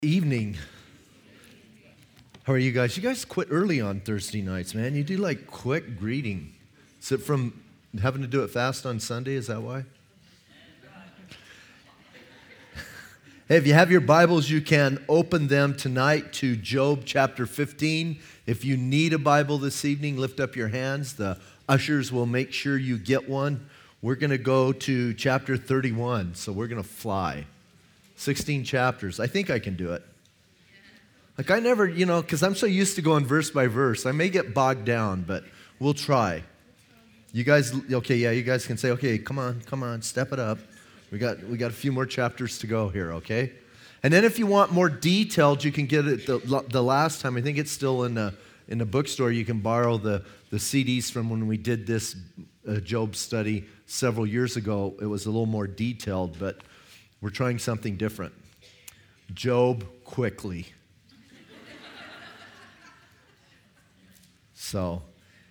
Evening. How are you guys? You guys quit early on Thursday nights, man. You do like quick greeting. Is it from having to do it fast on Sunday? Is that why? Hey, if you have your Bibles, you can open them tonight to Job chapter 15. If you need a Bible this evening, lift up your hands. The ushers will make sure you get one. We're going to go to chapter 31, so we're going to fly. 16 chapters. I think I can do it. Like I never, because I'm so used to going verse by verse. I may get bogged down, but we'll try. You guys, okay, yeah, you guys can say, okay, come on, step it up. We got a few more chapters to go here, okay? And then if you want more detailed, you can get it the last time. I think it's still in the bookstore. You can borrow the CDs from when we did this Job study several years ago. It was a little more detailed, but we're trying something different. Job quickly. So,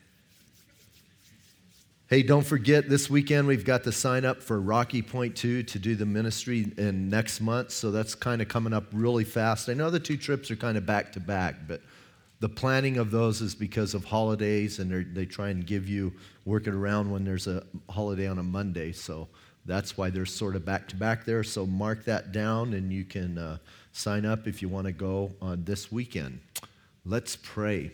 hey, don't forget, this weekend we've got the sign up for Rocky Point 2 to do the ministry in next month, so that's kind of coming up really fast. I know the two trips are kind of back to back, but the planning of those is because of holidays, and they try and work it around when there's a holiday on a Monday, so that's why they're sort of back to back there. So mark that down, and you can sign up if you want to go on this weekend. Let's pray.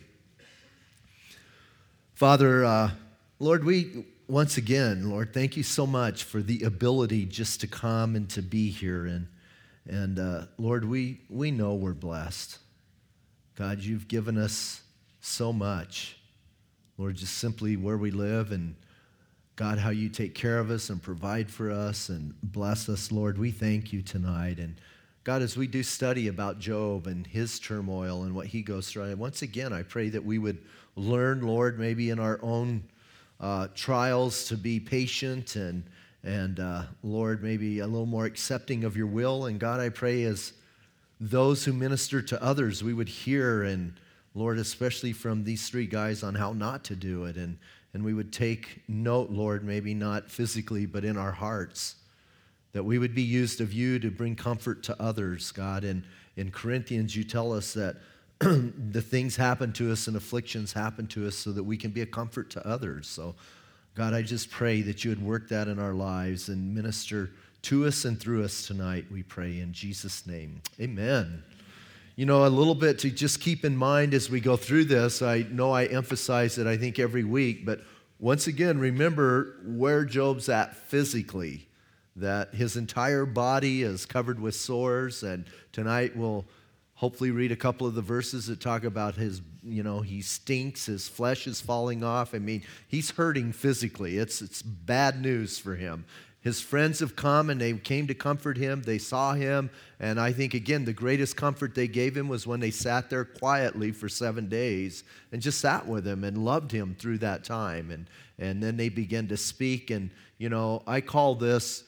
Father, Lord, once again, Lord, thank you so much for the ability just to come and to be here. And Lord, we know we're blessed. God, you've given us so much. Lord, just simply where we live, and God, how you take care of us and provide for us and bless us, Lord, we thank you tonight. And God, as we do study about Job and his turmoil and what he goes through, once again, I pray that we would learn, Lord, maybe in our own trials to be patient and Lord, maybe a little more accepting of your will. And God, I pray as those who minister to others, we would hear, and Lord, especially from these three guys, on how not to do it. And we would take note, Lord, maybe not physically, but in our hearts, that we would be used of you to bring comfort to others, God. And in Corinthians, you tell us that the things happen to us and afflictions happen to us so that we can be a comfort to others. So, God, I just pray that you would work that in our lives and minister to us and through us tonight, we pray in Jesus' name. Amen. A little bit to just keep in mind as we go through this. I know I emphasize it, I think, every week, but once again, remember where Job's at physically, that his entire body is covered with sores, and tonight we'll hopefully read a couple of the verses that talk about his, he stinks, his flesh is falling off. I mean, he's hurting physically. It's bad news for him. His friends have come and they came to comfort him. They saw him. And I think, again, the greatest comfort they gave him was when they sat there quietly for 7 days and just sat with him and loved him through that time. And then they began to speak. And, I call this,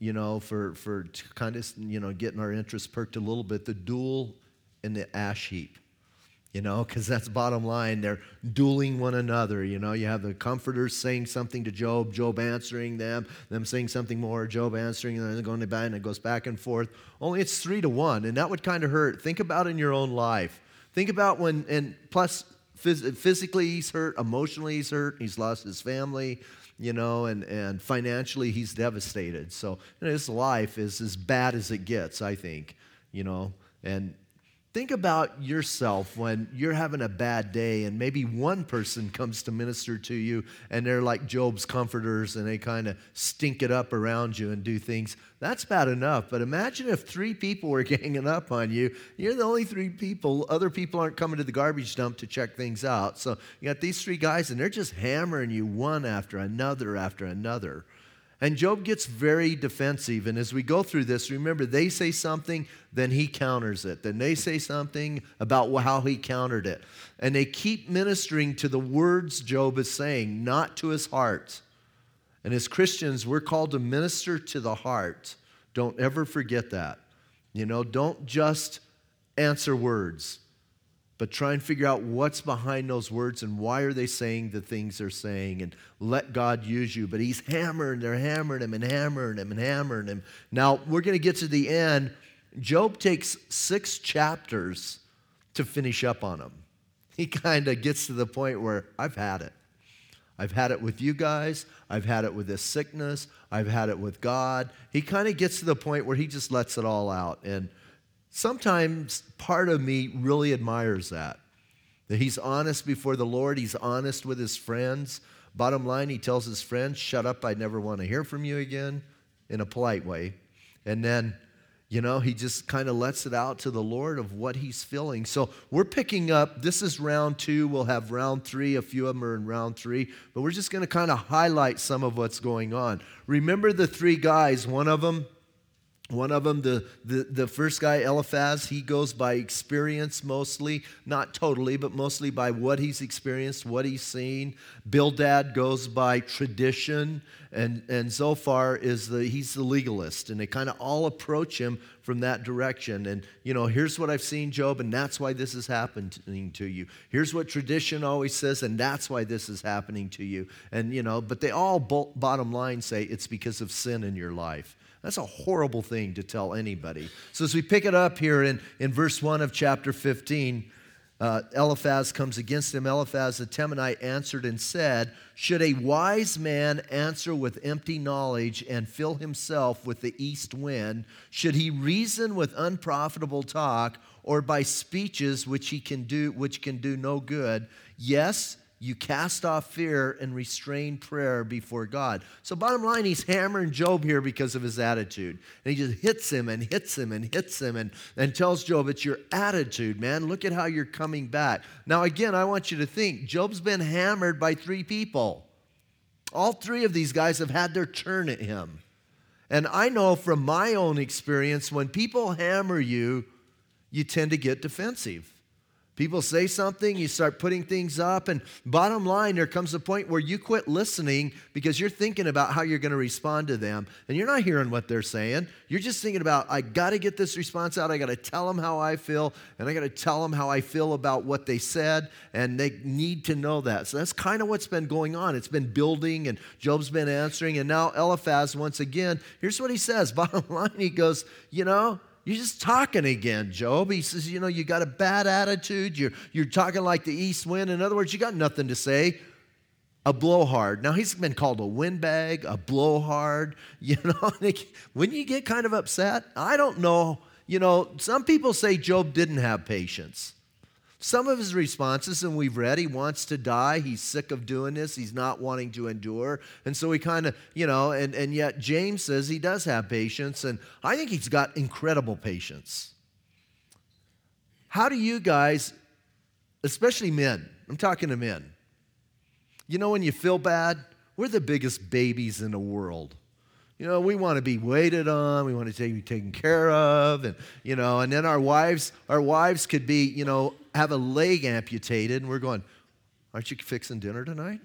for kind of, getting our interest perked a little bit, the duel in the ash heap. Because that's bottom line. They're dueling one another. You have the comforters saying something to Job, Job answering them saying something more, Job answering, and then going to bed, and it goes back and forth. Only it's 3-1, and that would kind of hurt. Think about in your own life. Think about and plus physically he's hurt, emotionally he's hurt, he's lost his family, and financially he's devastated. So his life is as bad as it gets, I think, and think about yourself when you're having a bad day and maybe one person comes to minister to you and they're like Job's comforters and they kind of stink it up around you and do things. That's bad enough. But imagine if 3 people were ganging up on you. You're the only 3 people. Other people aren't coming to the garbage dump to check things out. So you got these 3 guys and they're just hammering you one after another after another. And Job gets very defensive. And as we go through this, remember, they say something, then he counters it. Then they say something about how he countered it. And they keep ministering to the words Job is saying, not to his heart. And as Christians, we're called to minister to the heart. Don't ever forget that. Don't just answer words, but try and figure out what's behind those words and why are they saying the things they're saying, and let God use you. But they're hammering him and hammering him and hammering him. Now, we're going to get to the end, Job takes 6 chapters to finish up on them. He kind of gets to the point where I've had it. I've had it with you guys. I've had it with this sickness. I've had it with God. He kind of gets to the point where he just lets it all out. And sometimes part of me really admires that he's honest before the Lord. He's honest with his friends. Bottom line, he tells his friends, shut up, I never want to hear from you again, in a polite way. And then, he just kind of lets it out to the Lord of what he's feeling. So we're picking up, this is round 2. We'll have round 3. A few of them are in round 3. But we're just going to kind of highlight some of what's going on. Remember the 3 guys. One of them, the first guy, Eliphaz, he goes by experience mostly, not totally, but mostly by what he's experienced, what he's seen. Bildad goes by tradition, and Zophar he's the legalist, and they kind of all approach him from that direction. And, here's what I've seen, Job, and that's why this is happening to you. Here's what tradition always says, and that's why this is happening to you. And, but they all, bottom line, say it's because of sin in your life. That's a horrible thing to tell anybody. So as we pick it up here in verse 1 of chapter 15, Eliphaz comes against him. Eliphaz the Temanite answered and said, should a wise man answer with empty knowledge and fill himself with the east wind? Should he reason with unprofitable talk, or by speeches which can do no good? Yes, you cast off fear and restrain prayer before God. So bottom line, he's hammering Job here because of his attitude. And he just hits him and hits him and hits him and tells Job, it's your attitude, man. Look at how you're coming back. Now again, I want you to think, Job's been hammered by 3 people. All 3 of these guys have had their turn at him. And I know from my own experience, when people hammer you, you tend to get defensive. People say something, you start putting things up, and bottom line, there comes a point where you quit listening because you're thinking about how you're going to respond to them, and you're not hearing what they're saying. You're just thinking about, I got to get this response out, I got to tell them how I feel, and I got to tell them how I feel about what they said, and they need to know that. So that's kind of what's been going on. It's been building, and Job's been answering, and now Eliphaz, once again, here's what he says. Bottom line, he goes, you're just talking again, Job. He says, you got a bad attitude. You're talking like the east wind. In other words, you got nothing to say. A blowhard. Now, he's been called a windbag, a blowhard. When you get kind of upset, I don't know. Some people say Job didn't have patience. Some of his responses, and we've read, he wants to die. He's sick of doing this. He's not wanting to endure. And so he kind of, and yet James says he does have patience. And I think he's got incredible patience. How do you guys, especially men, I'm talking to men, when you feel bad, we're the biggest babies in the world. We want to be waited on. We want to be taken care of. And, and then our wives could be, have a leg amputated. And we're going, aren't you fixing dinner tonight?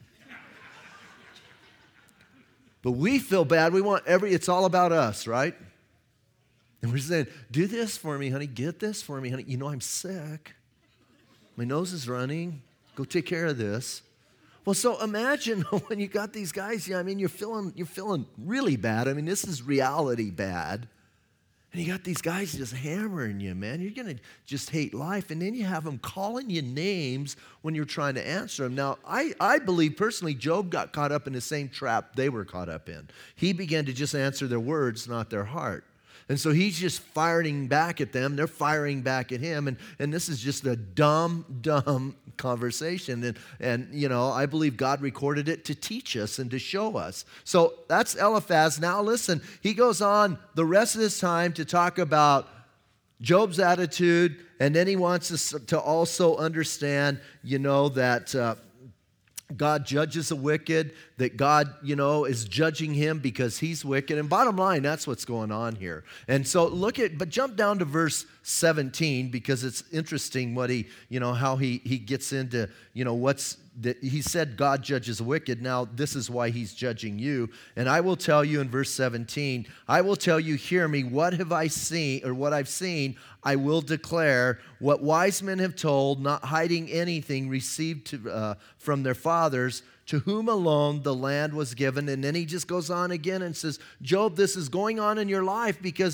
But we feel bad. We want it's all about us, right? And we're saying, do this for me, honey. Get this for me, honey. I'm sick. My nose is running. Go take care of this. Well, so imagine when you got these guys, you're feeling really bad. This is reality bad. And you got these guys just hammering you, man. You're going to just hate life. And then you have them calling you names when you're trying to answer them. Now, I believe personally Job got caught up in the same trap they were caught up in. He began to just answer their words, not their heart. And so he's just firing back at them. They're firing back at him. And this is just a dumb conversation. And I believe God recorded it to teach us and to show us. So that's Eliphaz. Now listen, he goes on the rest of this time to talk about Job's attitude. And then he wants us to also understand, that God judges the wicked, that God, is judging him because he's wicked. And bottom line, that's what's going on here. And so but jump down to verse 17 because it's interesting what how he gets into, he said God judges the wicked. Now, this is why he's judging you. And I will tell you in verse 17, I will tell you, hear me, what have I seen, or what I've seen, I will declare. What wise men have told, not hiding anything received from their fathers, to whom alone the land was given. And then he just goes on again and says, Job, this is going on in your life because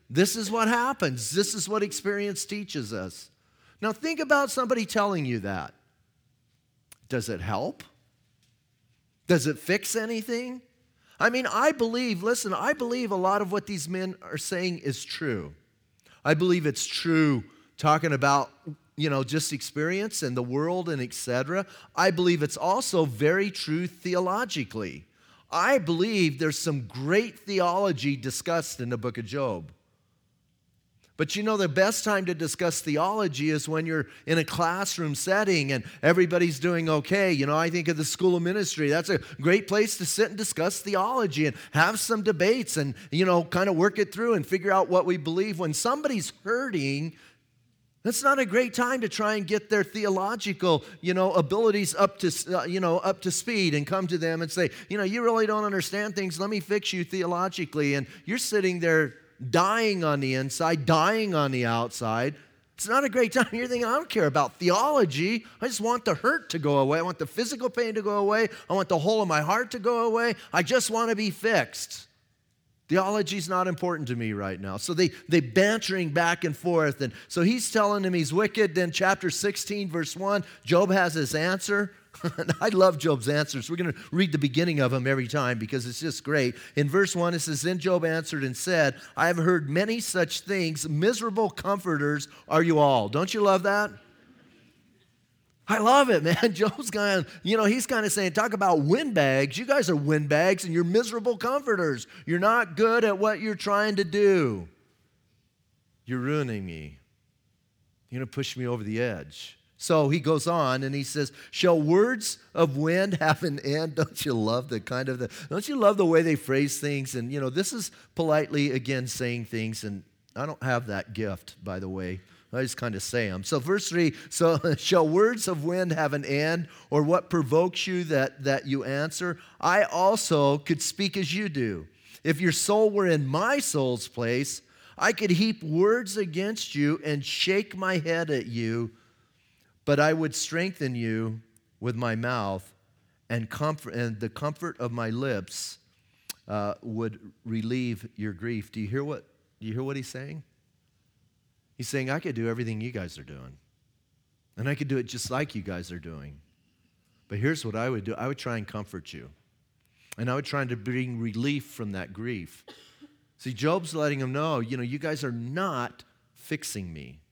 This is what happens. This is what experience teaches us. Now think about somebody telling you that. Does it help? Does it fix anything? I mean, I believe a lot of what these men are saying is true. I believe it's true talking about, just experience and the world and etc. I believe it's also very true theologically. I believe there's some great theology discussed in the book of Job. But the best time to discuss theology is when you're in a classroom setting and everybody's doing okay. I think of the School of Ministry. That's a great place to sit and discuss theology and have some debates and, kind of work it through and figure out what we believe. When somebody's hurting, that's not a great time to try and get their theological, abilities up to speed and come to them and say, you really don't understand things. Let me fix you theologically. And you're sitting there dying on the inside, dying on the outside. It's not a great time. You're thinking, I don't care about theology. I just want the hurt to go away. I want the physical pain to go away. I want the hole in my heart to go away. I just want to be fixed. Theology's not important to me right now. So they bantering back and forth. And so he's telling him he's wicked. Then chapter 16, verse 1, Job has his answer. I love Job's answers. We're going to read the beginning of them every time because it's just great. In verse 1, it says, Then Job answered and said, I have heard many such things. Miserable comforters are you all. Don't you love that? I love it, man. Job's kind of, he's kind of saying, talk about windbags. You guys are windbags and you're miserable comforters. You're not good at what you're trying to do. You're ruining me. You're going to push me over the edge. So he goes on and he says, shall words of wind have an end? Don't you love don't you love the way they phrase things? And, this is politely, again, saying things. And I don't have that gift, by the way. I just kind of say them. So verse 3, so shall words of wind have an end, or what provokes you that you answer? I also could speak as you do. If your soul were in my soul's place, I could heap words against you and shake my head at you, but I would strengthen you with my mouth, and the comfort of my lips would relieve your grief. Do you hear what he's saying? He's saying, I could do everything you guys are doing. And I could do it just like you guys are doing. But here's what I would do. I would try and comfort you. And I would try to bring relief from that grief. See, Job's letting him know, you guys are not fixing me.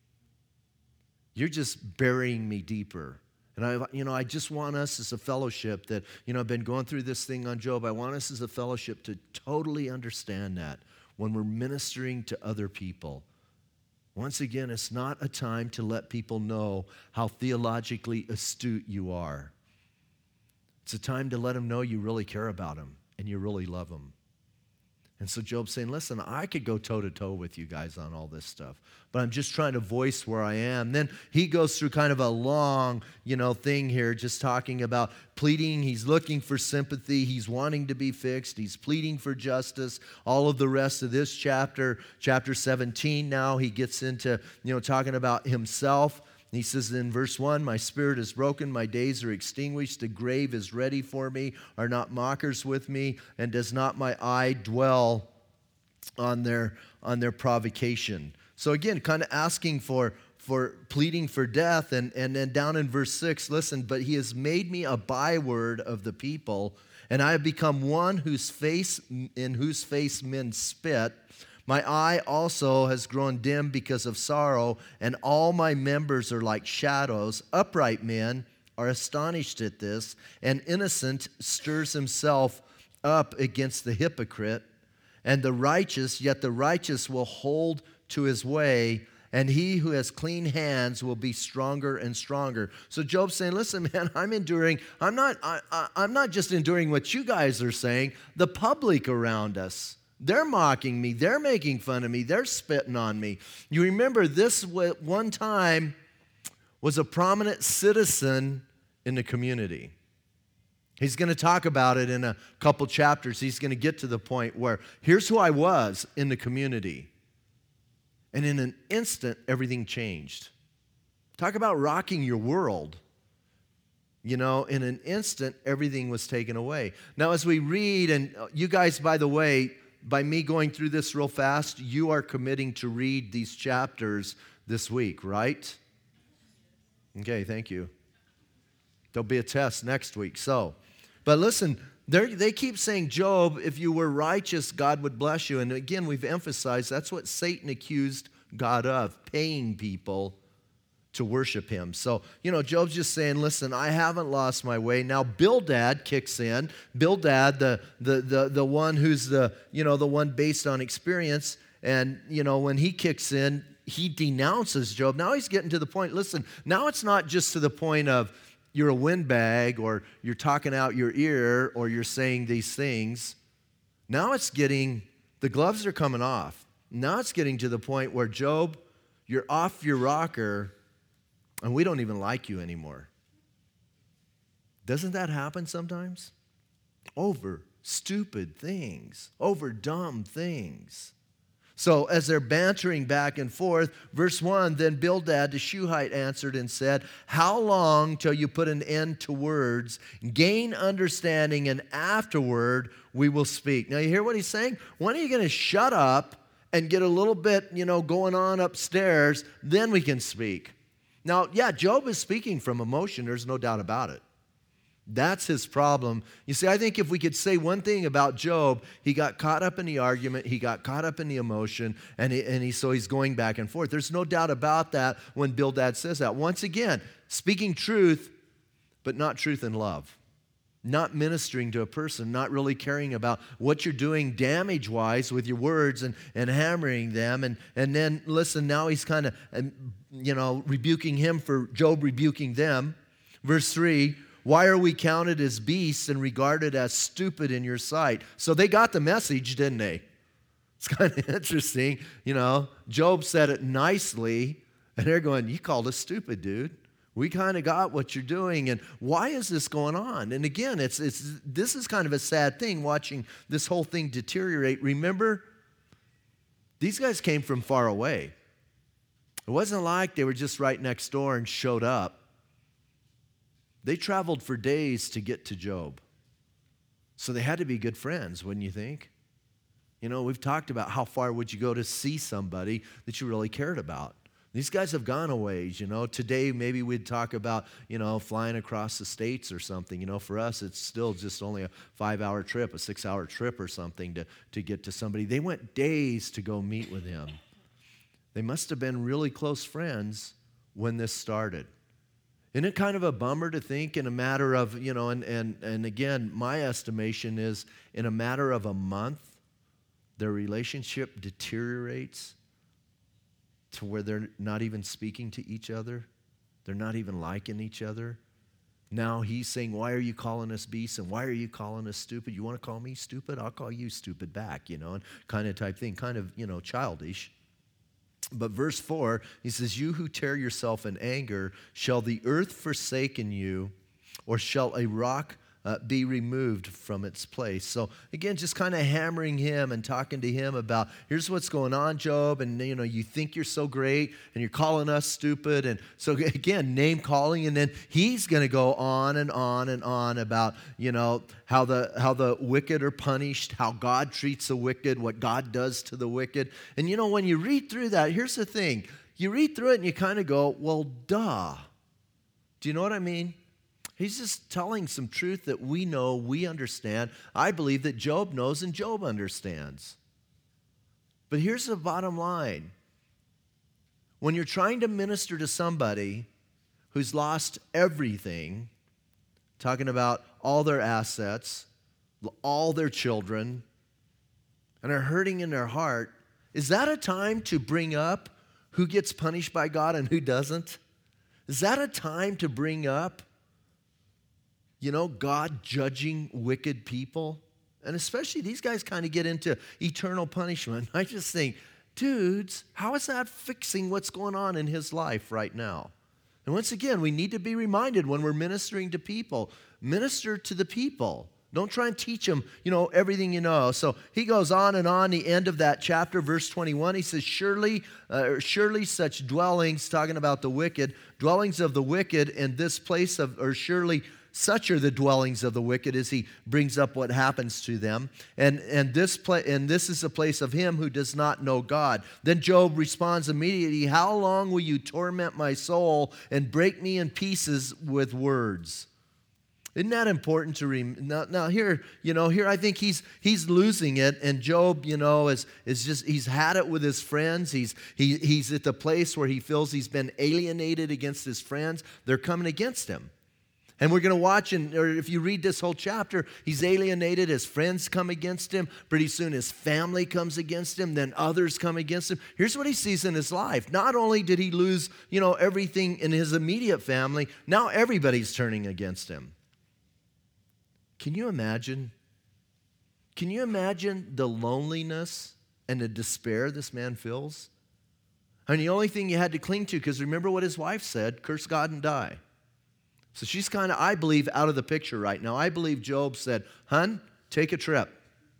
You're just burying me deeper. And I just want us as a fellowship that, I've been going through this thing on Job. I want us as a fellowship to totally understand that when we're ministering to other people. Once again, it's not a time to let people know how theologically astute you are. It's a time to let them know you really care about them and you really love them. And so Job's saying, listen, I could go toe-to-toe with you guys on all this stuff, but I'm just trying to voice where I am. Then he goes through kind of a long, thing here, just talking about pleading. He's looking for sympathy. He's wanting to be fixed. He's pleading for justice. All of the rest of this chapter 17 now, he gets into, talking about himself. He says in verse 1, my spirit is broken, my days are extinguished, the grave is ready for me. Are not mockers with me? And does not my eye dwell on their provocation? So again, kind of asking for pleading for death. And then down in verse 6, listen, but he has made me a byword of the people, and I have become one in whose face men spit. My eye also has grown dim because of sorrow, and all my members are like shadows. Upright men are astonished at this, and innocent stirs himself up against the hypocrite. And the righteous will hold to his way, and he who has clean hands will be stronger and stronger. So Job's saying, listen, man, I'm enduring. I'm not just enduring what you guys are saying. The public around us, they're mocking me. They're making fun of me. They're spitting on me. You remember this one time was a prominent citizen in the community. He's going to talk about it in a couple chapters. He's going to get to the point where here's who I was in the community. And in an instant, everything changed. Talk about rocking your world. In an instant, everything was taken away. Now, as we read, and you guys, by the way, by me going through this real fast, you are committing to read these chapters this week, right? Okay, thank you. There'll be a test next week. But listen, they keep saying, Job, if you were righteous, God would bless you. And again, we've emphasized that's what Satan accused God of, paying people to worship him. So, Job's just saying, listen, I haven't lost my way. Now, Bildad kicks in. Bildad, the one who's the one based on experience. And, when he kicks in, he denounces Job. Now he's getting to the point, listen, now it's not just to the point of you're a windbag or you're talking out your ear or you're saying these things. Now it's getting, the gloves are coming off. Now it's getting to the point where, Job, you're off your rocker and we don't even like you anymore. Doesn't that happen sometimes? Over stupid things, over dumb things. So as they're bantering back and forth, verse 1, then Bildad the Shuhite answered and said, how long till you put an end to words, gain understanding, and afterward we will speak? Now you hear what he's saying? When are you going to shut up and get a little bit, going on upstairs, then we can speak? Now, yeah, Job is speaking from emotion. There's no doubt about it. That's his problem. You see, I think if we could say one thing about Job, he got caught up in the argument, he got caught up in the emotion, so he's going back and forth. There's no doubt about that when Bildad says that. Once again, speaking truth, but not truth in love. Not ministering to a person, not really caring about what you're doing damage-wise with your words and hammering them. And then, listen, now he's kind of, rebuking him for Job rebuking them. Verse 3, why are we counted as beasts and regarded as stupid in your sight? So they got the message, didn't they? It's kind of interesting. Job said it nicely, and they're going, you called us stupid, dude. We kind of got what you're doing, and why is this going on? And again, this is kind of a sad thing, watching this whole thing deteriorate. Remember, these guys came from far away. It wasn't like they were just right next door and showed up. They traveled for days to get to Job. So they had to be good friends, wouldn't you think? We've talked about how far would you go to see somebody that you really cared about. These guys have gone a ways, Today, maybe we'd talk about, flying across the states or something. For us, it's still just only a 5-hour trip, a 6-hour trip or something to get to somebody. They went days to go meet with him. They must have been really close friends when this started. Isn't it kind of a bummer to think in a matter of, and again, my estimation is in a matter of a month, their relationship deteriorates to where they're not even speaking to each other. They're not even liking each other. Now he's saying, why are you calling us beasts and why are you calling us stupid? You want to call me stupid? I'll call you stupid back, and kind of type thing, kind of, childish. But verse 4, he says, you who tear yourself in anger, shall the earth forsaken you, or shall a rock be removed from its place? So again, just kind of hammering him and talking to him about, here's what's going on, Job, and you think you're so great, and you're calling us stupid, and so again, name calling, and then he's going to go on and on and on about, how the wicked are punished, how God treats the wicked, what God does to the wicked. And when you read through that, here's the thing, you read through it and you kind of go, well, duh. Do you know what I mean? He's just telling some truth that we know, we understand. I believe that Job knows and Job understands. But here's the bottom line. When you're trying to minister to somebody who's lost everything, talking about all their assets, all their children, and are hurting in their heart, is that a time to bring up who gets punished by God and who doesn't? Is that a time to bring up God judging wicked people? And especially these guys kind of get into eternal punishment. I just think, dudes, how is that fixing what's going on in his life right now? And once again, we need to be reminded when we're ministering to people, minister to the people. Don't try and teach them, everything you know. So he goes on, the end of that chapter, verse 21, he says, surely such dwellings, talking about the wicked, dwellings of the wicked in this place surely Such are the dwellings of the wicked, as he brings up what happens to them. And this is a place of him who does not know God. Then Job responds immediately, how long will you torment my soul and break me in pieces with words? Isn't that important to now here, here I think he's losing it, and Job, is just, he's had it with his friends. He's at the place where he feels he's been alienated against his friends. They're coming against him. And we're going to watch, or if you read this whole chapter, he's alienated. His friends come against him. Pretty soon his family comes against him. Then others come against him. Here's what he sees in his life. Not only did he lose, everything in his immediate family, now everybody's turning against him. Can you imagine? Can you imagine the loneliness and the despair this man feels? I mean, the only thing you had to cling to, because remember what his wife said, curse God and die. So she's kind of, I believe, out of the picture right now. I believe Job said, "Hun, take a trip,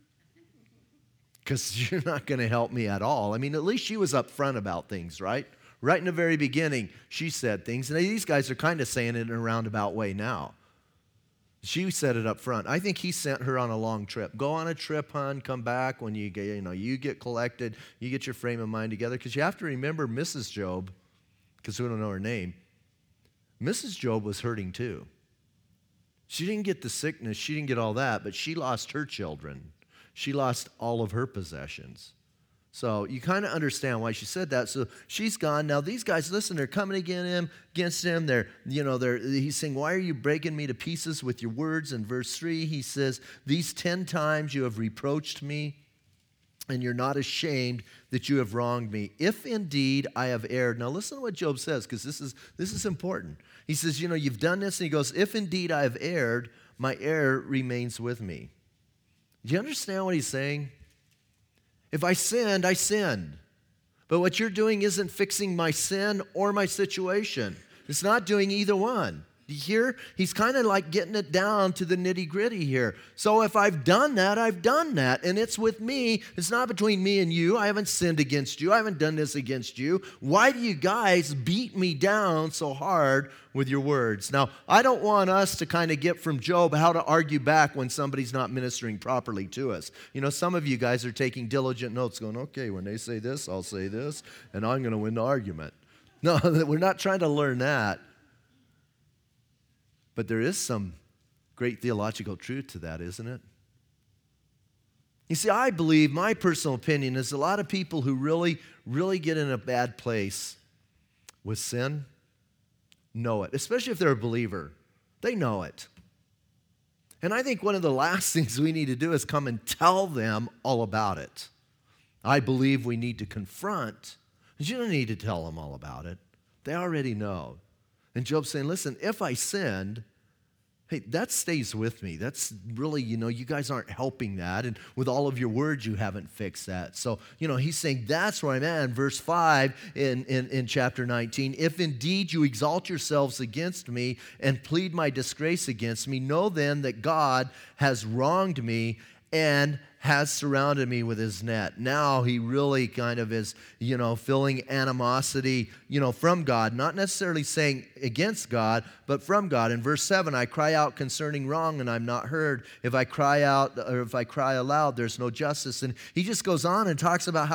because you're not going to help me at all." I mean, at least she was upfront about things, right? Right in the very beginning, she said things. And these guys are kind of saying it in a roundabout way now. She said it up front. I think he sent her on a long trip. Go on a trip, hon, come back when you get collected, you get your frame of mind together. Because you have to remember Mrs. Job, because we don't know her name. Mrs. Job was hurting too. She didn't get the sickness, she didn't get all that, but she lost her children. She lost all of her possessions. So you kind of understand why she said that. So she's gone. Now these guys, listen, they're coming against him. He's saying, why are you breaking me to pieces with your words? In verse 3, he says, these 10 times you have reproached me, and you're not ashamed that you have wronged me. If indeed I have erred. Now listen to what Job says, because this is important. He says, you've done this, and he goes, if indeed I have erred, my error remains with me. Do you understand what he's saying? If I sinned, I sinned. But what you're doing isn't fixing my sin or my situation. It's not doing either one. Do you hear? He's kind of like getting it down to the nitty-gritty here. So if I've done that, I've done that. And it's with me. It's not between me and you. I haven't sinned against you. I haven't done this against you. Why do you guys beat me down so hard with your words? Now, I don't want us to kind of get from Job how to argue back when somebody's not ministering properly to us. Some of you guys are taking diligent notes going, okay, when they say this, I'll say this, and I'm going to win the argument. No, we're not trying to learn that. But there is some great theological truth to that, isn't it? You see, I believe, my personal opinion is a lot of people who really, really get in a bad place with sin know it, especially if they're a believer. They know it. And I think one of the last things we need to do is come and tell them all about it. I believe we need to confront, but you don't need to tell them all about it. They already know. And Job's saying, listen, if I sinned, hey, that stays with me. That's really, you guys aren't helping that. And with all of your words, you haven't fixed that. So, he's saying that's where I'm at. In verse 5 in chapter 19, if indeed you exalt yourselves against me and plead my disgrace against me, know then that God has wronged me and has surrounded me with his net. Now he really kind of is, feeling animosity, from God, not necessarily saying against God, but from God. In verse 7, I cry out concerning wrong and I'm not heard. If I cry out or if I cry aloud, there's no justice. And he just goes on and talks about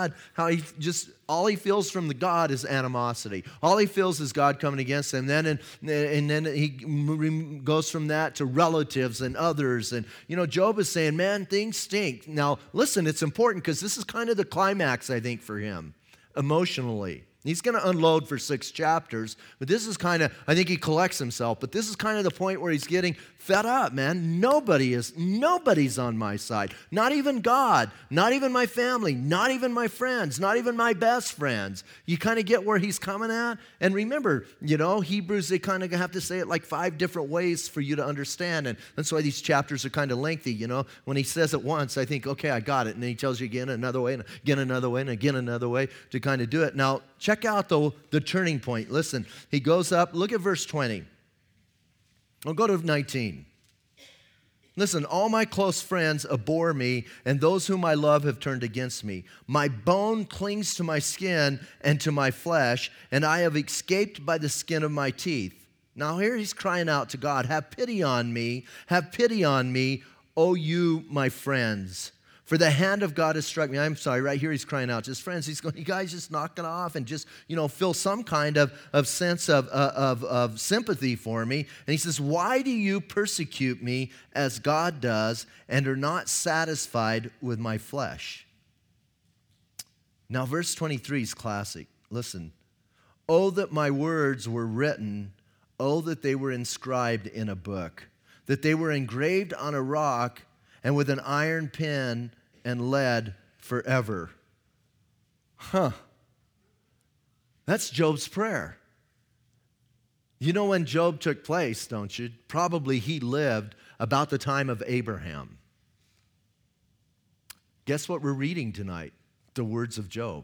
all he feels from the God is animosity. All he feels is God coming against him. And then he goes from that to relatives and others. And, Job is saying, man, things stink. Now, listen, it's important because this is kind of the climax, I think, for him emotionally. He's going to unload for 6 chapters, but this is kind of, I think he collects himself, but this is kind of the point where he's getting fed up, man. Nobody's on my side. Not even God, not even my family, not even my friends, not even my best friends. You kind of get where he's coming at? And remember, Hebrews, they kind of have to say it like 5 different ways for you to understand, and that's why these chapters are kind of lengthy, When he says it once, I think, okay, I got it, and then he tells you again another way, and again another way, and again another way to kind of do it. Now, check out the turning point. Listen, he goes up. Look at verse 20. I'll go to 19. Listen, all my close friends abhor me, and those whom I love have turned against me. My bone clings to my skin and to my flesh, and I have escaped by the skin of my teeth. Now here he's crying out to God, have pity on me, O you, my friends. For the hand of God has struck me. I'm sorry, right here he's crying out to his friends. He's going, you guys just knock it off and just, feel some kind of sense of sympathy for me. And he says, why do you persecute me as God does and are not satisfied with my flesh? Now verse 23 is classic. Listen. Oh, that my words were written. Oh, that they were inscribed in a book. That they were engraved on a rock and with an iron pen and lead forever. That's Job's prayer. You know when Job took place, don't you? Probably he lived about the time of Abraham. Guess what we're reading tonight? The words of Job.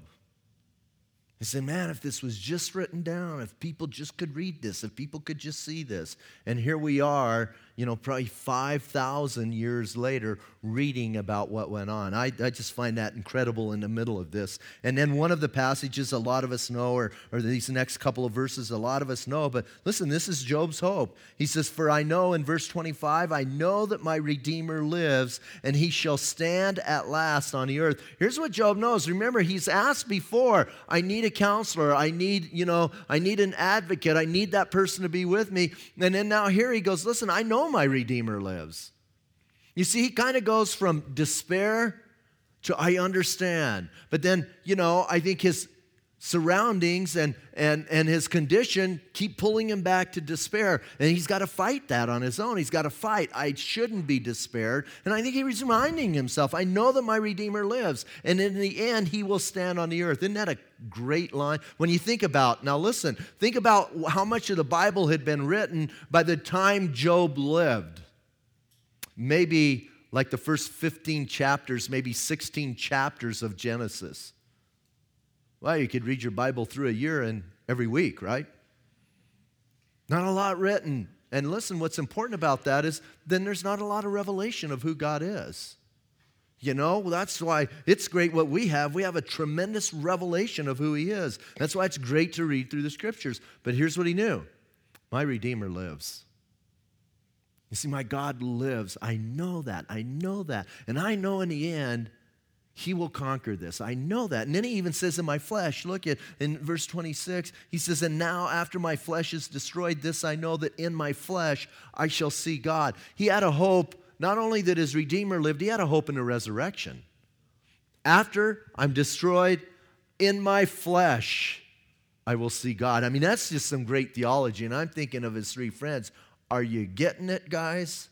He said, man, if this was just written down, if people just could read this, if people could just see this. And here we are, probably 5,000 years later, reading about what went on. I just find that incredible in the middle of this. And then one of the passages a lot of us know, or these next couple of verses a lot of us know, but listen, this is Job's hope. He says, for I know, in verse 25, I know that my Redeemer lives, and he shall stand at last on the earth. Here's what Job knows. Remember, he's asked before, I need a counselor, I need an advocate, I need that person to be with me. And then now here he goes, listen, I know my Redeemer lives. You see, he kind of goes from despair to I understand. But then, I think his surroundings and his condition keep pulling him back to despair. And he's got to fight that on his own. He's got to fight. I shouldn't be despaired. And I think he was reminding himself, I know that my Redeemer lives. And in the end, he will stand on the earth. Isn't that a great line? When you think about how much of the Bible had been written by the time Job lived. Maybe like the first 15 chapters, maybe 16 chapters of Genesis. Well, you could read your Bible through a year and every week, right? Not a lot written. And listen, what's important about that is then there's not a lot of revelation of who God is. That's why it's great what we have. We have a tremendous revelation of who he is. That's why it's great to read through the scriptures. But here's what he knew. My Redeemer lives. You see, my God lives. I know that. And I know in the end, he will conquer this. I know that. And then he even says in my flesh, look at in verse 26, he says, and now after my flesh is destroyed, this I know that in my flesh I shall see God. He had a hope, not only that his Redeemer lived, he had a hope in the resurrection. After I'm destroyed, in my flesh I will see God. I mean, that's just some great theology. And I'm thinking of his three friends. Are you getting it, guys?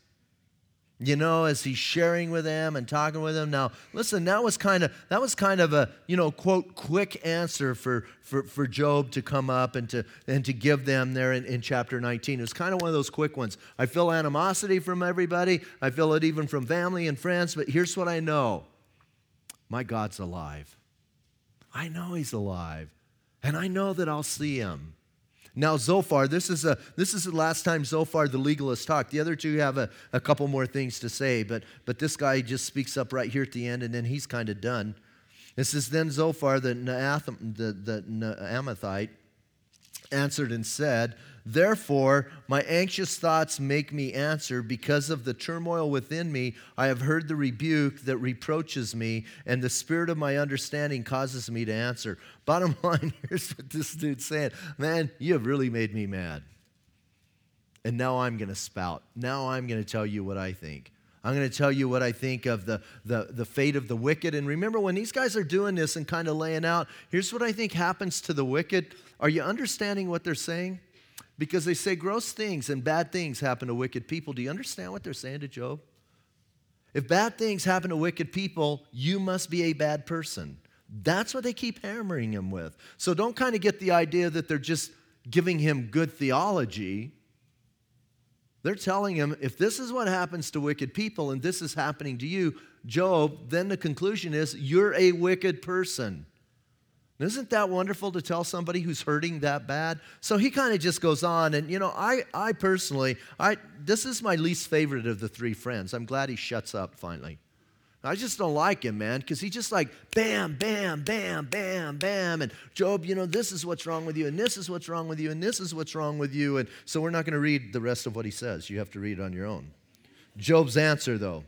As he's sharing with them and talking with them. Now, listen, that was kind of a, quote, quick answer for Job to come up and to give them there in chapter 19. It was kind of one of those quick ones. I feel animosity from everybody. I feel it even from family and friends. But here's what I know. My God's alive. I know he's alive. And I know that I'll see him. Now, Zophar, this is the last time Zophar the legalist talked. The other two have a couple more things to say, but this guy just speaks up right here at the end, and then he's kind of done. It says, then Zophar the Naamathite answered and said, therefore, my anxious thoughts make me answer. Because of the turmoil within me, I have heard the rebuke that reproaches me, and the spirit of my understanding causes me to answer. Bottom line, here's what this dude's saying. Man, you have really made me mad. And now I'm going to spout. Now I'm going to tell you what I think. I'm going to tell you what I think of the fate of the wicked. And remember, when these guys are doing this and kind of laying out, here's what I think happens to the wicked. Are you understanding what they're saying? Because they say gross things and bad things happen to wicked people. Do you understand what they're saying to Job? If bad things happen to wicked people, you must be a bad person. That's what they keep hammering him with. So don't kind of get the idea that they're just giving him good theology. They're telling him, if this is what happens to wicked people and this is happening to you, Job, then the conclusion is you're a wicked person. Isn't that wonderful to tell somebody who's hurting that bad? So he kind of just goes on. And, I personally, this is my least favorite of the three friends. I'm glad he shuts up finally. I just don't like him, man, because he just like bam, bam, bam, bam, bam. And Job, this is what's wrong with you, and this is what's wrong with you, and this is what's wrong with you. And so we're not going to read the rest of what he says. You have to read it on your own. Job's answer, though.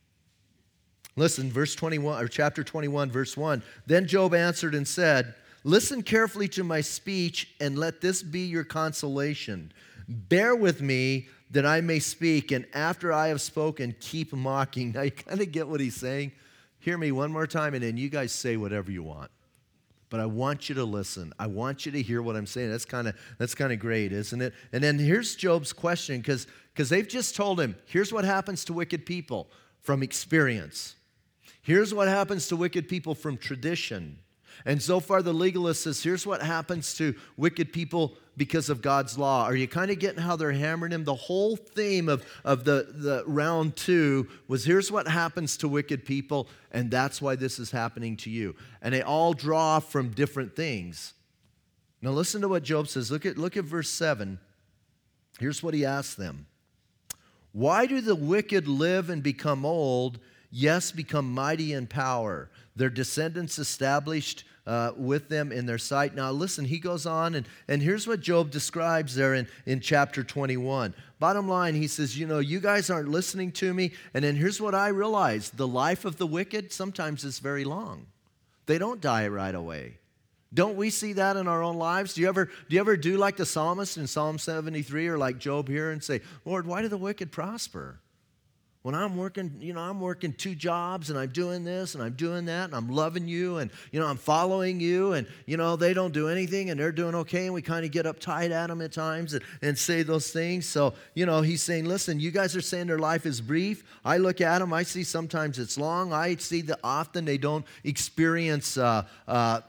Listen, verse 21, or chapter 21, verse 1. Then Job answered and said, listen carefully to my speech, and let this be your consolation. Bear with me that I may speak, and after I have spoken, keep mocking. Now you kind of get what he's saying. Hear me one more time, and then you guys say whatever you want. But I want you to listen. I want you to hear what I'm saying. That's kind of great, isn't it? And then here's Job's question, because they've just told him, here's what happens to wicked people from experience. Here's what happens to wicked people from tradition. And so far the legalist says, here's what happens to wicked people because of God's law. Are you kind of getting how they're hammering him? The whole theme of the round 2 was, here's what happens to wicked people, and that's why this is happening to you. And they all draw from different things. Now listen to what Job says. Look at verse 7. Here's what he asks them. Why do the wicked live and become old, yes, become mighty in power? Their descendants established with them in their sight. Now listen, he goes on, and here's what Job describes there in chapter 21. Bottom line, he says, you guys aren't listening to me. And then here's what I realized. The life of the wicked sometimes is very long. They don't die right away. Don't we see that in our own lives? Do you ever do like the psalmist in Psalm 73 or like Job here and say, Lord, why do the wicked prosper? When I'm working, I'm working 2 jobs, and I'm doing this, and I'm doing that, and I'm loving you, and, I'm following you, and, they don't do anything, and they're doing okay, and we kind of get uptight at them at times and say those things. So, he's saying, listen, you guys are saying their life is brief. I look at them, I see sometimes it's long. I see that often they don't experience the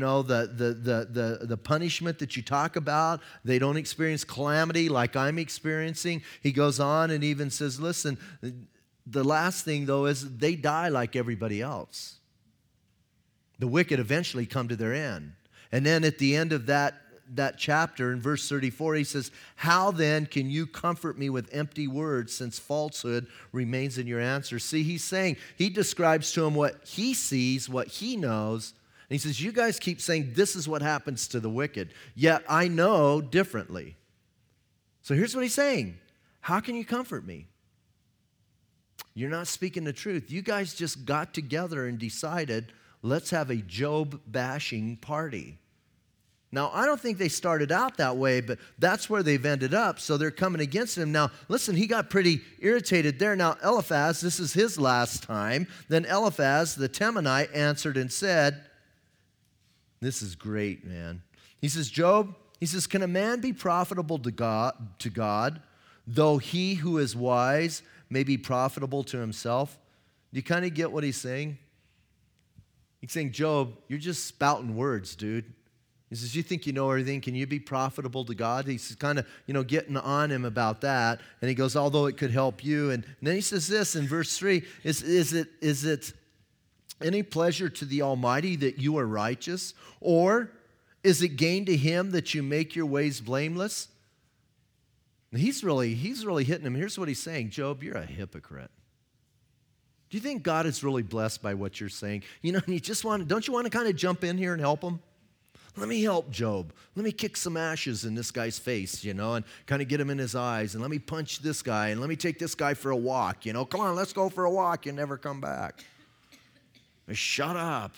punishment that you talk about. They don't experience calamity like I'm experiencing. He goes on and even says, listen, the last thing, though, is they die like everybody else. The wicked eventually come to their end. And then at the end of that chapter, in verse 34, he says, how then can you comfort me with empty words, since falsehood remains in your answer? See, he's saying, he describes to him what he sees, what he knows. And he says, you guys keep saying this is what happens to the wicked, yet I know differently. So here's what he's saying. How can you comfort me? You're not speaking the truth. You guys just got together and decided, let's have a Job bashing party. Now, I don't think they started out that way, but that's where they've ended up, so they're coming against him. Now, listen, he got pretty irritated there. Now, Eliphaz, this is his last time. Then Eliphaz, the Temanite, answered and said, this is great, man. He says, Job, can a man be profitable to God, though he who is wise may be profitable to himself? Do you kind of get what he's saying? He's saying, Job, you're just spouting words, dude. He says, you think you know everything. Can you be profitable to God? He's kind of, getting on him about that. And he goes, although it could help you. And then he says this in verse 3, is it any pleasure to the Almighty that you are righteous? Or is it gain to him that you make your ways blameless? He's really hitting him. Here's what he's saying. Job, you're a hypocrite. Do you think God is really blessed by what you're saying? You don't you want to kind of jump in here and help him? Let me help Job. Let me kick some ashes in this guy's face, and kind of get him in his eyes. And let me punch this guy. And let me take this guy for a walk, Come on, let's go for a walk. You never come back. Shut up.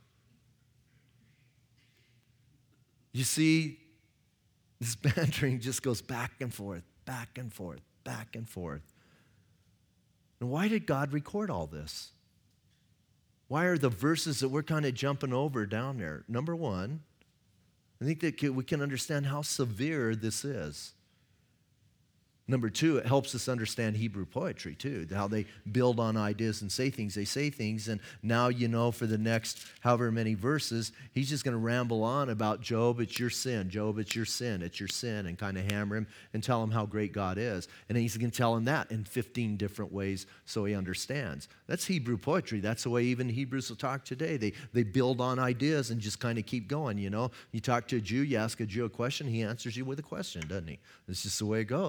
You see, this bantering just goes back and forth, back and forth, back and forth. And why did God record all this? Why are the verses that we're kind of jumping over down there? Number one, I think that we can understand how severe this is. Number two, it helps us understand Hebrew poetry too, how they build on ideas and say things. They say things, and now for the next however many verses, he's just going to ramble on about Job, it's your sin. Job, it's your sin. It's your sin, and kind of hammer him and tell him how great God is. And then he's going to tell him that in 15 different ways so he understands. That's Hebrew poetry. That's the way even Hebrews will talk today. They build on ideas and just kind of keep going, You talk to a Jew, you ask a Jew a question, he answers you with a question, doesn't he? It's just the way it goes. And they